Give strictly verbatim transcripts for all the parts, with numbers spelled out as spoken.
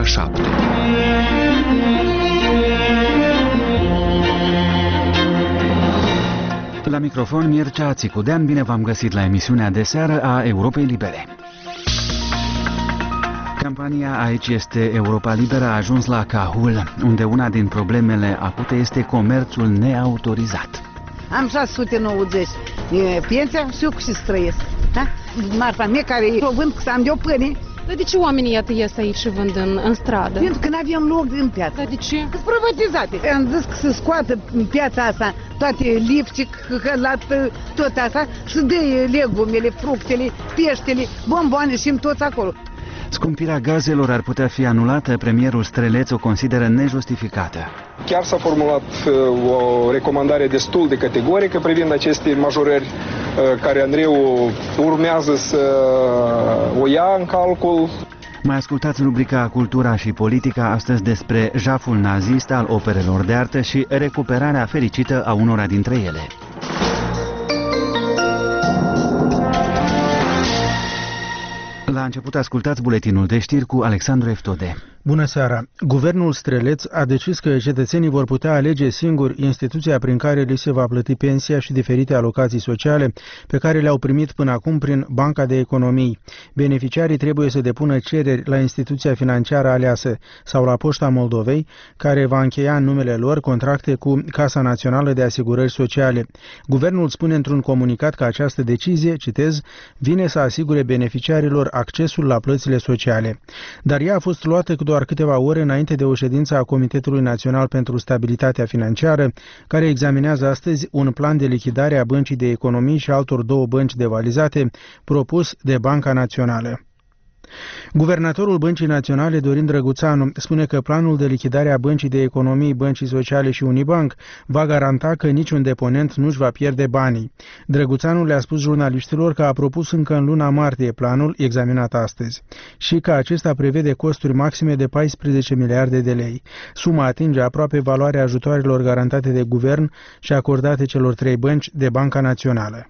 șapte. La microfon Mircea Țicudean, bine v-am găsit la emisiunea de seară a Europei Libere. Campania Aici este Europa Liberă a ajuns la Cahul, unde una din problemele acute este comerțul neautorizat. Am șase sute nouăzeci pensia și eu cu ce să trăiesc. Da? Marfa mea care o vând că am de o pâine. Dar de ce oamenii iată ies aici și vând în, în stradă? Pentru că nu avem loc în piață. Dar de ce? Sunt privatizate. Am zis că să scoată în piața asta toate lifcic, hălat, tot asta, să dea legumele, fructele, peștele, bomboane și toți acolo. Scumpirea gazelor ar putea fi anulată, premierul Streleț o consideră nejustificată. Chiar s-a formulat o recomandare destul de categorică privind aceste majorări, care Andreu urmează să o ia în calcul. Mai ascultați rubrica Cultura și Politica astăzi despre jaful nazist al operelor de artă și recuperarea fericită a unora dintre ele. La început ascultați buletinul de știri cu Alexandru Eftode. Bună seara! Guvernul Streleț a decis că cetățenii vor putea alege singuri instituția prin care li se va plăti pensia și diferite alocații sociale pe care le-au primit până acum prin Banca de Economii. Beneficiarii trebuie să depună cereri la instituția financiară aleasă sau la Poșta Moldovei, care va încheia în numele lor contracte cu Casa Națională de Asigurări Sociale. Guvernul spune într-un comunicat că această decizie, citez, vine să asigure beneficiarilor accesul la plățile sociale. Dar ea a fost luată cu doar câteva ore înainte de o ședință a Comitetului Național pentru Stabilitatea Financiară, care examinează astăzi un plan de lichidare a Băncii de Economii și altor două bănci devalizate, propus de Banca Națională. Guvernatorul Băncii Naționale, Dorin Drăguțanu, spune că planul de lichidare a Băncii de Economii, Băncii Sociale și Unibank va garanta că niciun deponent nu-și va pierde banii. Drăguțanu le-a spus jurnaliștilor că a propus încă în luna martie planul examinat astăzi și că acesta prevede costuri maxime de paisprezece miliarde de lei. Suma atinge aproape valoarea ajutoarelor garantate de guvern și acordate celor trei bănci de Banca Națională.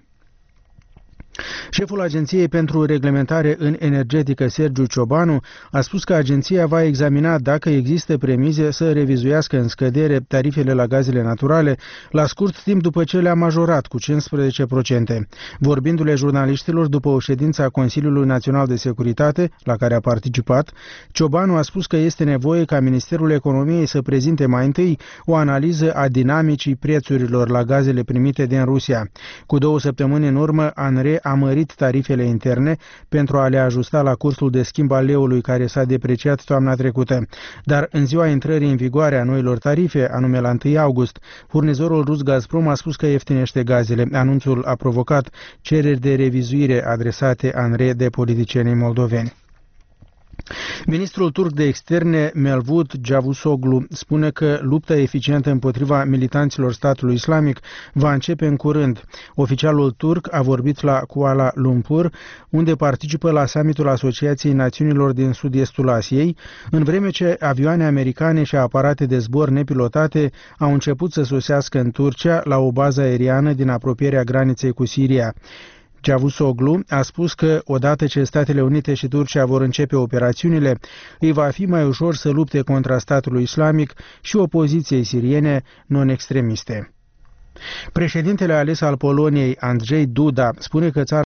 Șeful Agenției pentru Reglementare în Energetică, Sergiu Ciobanu, a spus că agenția va examina dacă există premize să revizuiască în scădere tarifele la gazele naturale la scurt timp după ce le-a majorat cu cincisprezece la sută. Vorbindu-le jurnaliștilor după o ședință a Consiliului Național de Securitate, la care a participat, Ciobanu a spus că este nevoie ca Ministerul Economiei să prezinte mai întâi o analiză a dinamicii prețurilor la gazele primite din Rusia. Cu două săptămâni în urmă, ANRE a mărit tarifele interne pentru a le ajusta la cursul de schimb al leului care s-a depreciat toamna trecută. Dar în ziua intrării în vigoare a noilor tarife, anume la întâi august, furnizorul rus Gazprom a spus că ieftinește gazele. Anunțul a provocat cereri de revizuire adresate ANRE de politicienii moldoveni. Ministrul turc de externe, Mevlut Cavusoglu, spune că lupta eficientă împotriva militanților statului islamic va începe în curând. Oficialul turc a vorbit la Kuala Lumpur, unde participă la summitul Asociației Națiunilor din Sud-Estul Asiei, în vreme ce avioane americane și aparate de zbor nepilotate au început să sosească în Turcia la o bază aeriană din apropierea graniței cu Siria. Cavusoglu a spus că, odată ce Statele Unite și Turcia vor începe operațiunile, îi va fi mai ușor să lupte contra statului islamic și opoziției siriene non-extremiste. Președintele ales al Poloniei, Andrzej Duda, spune că țara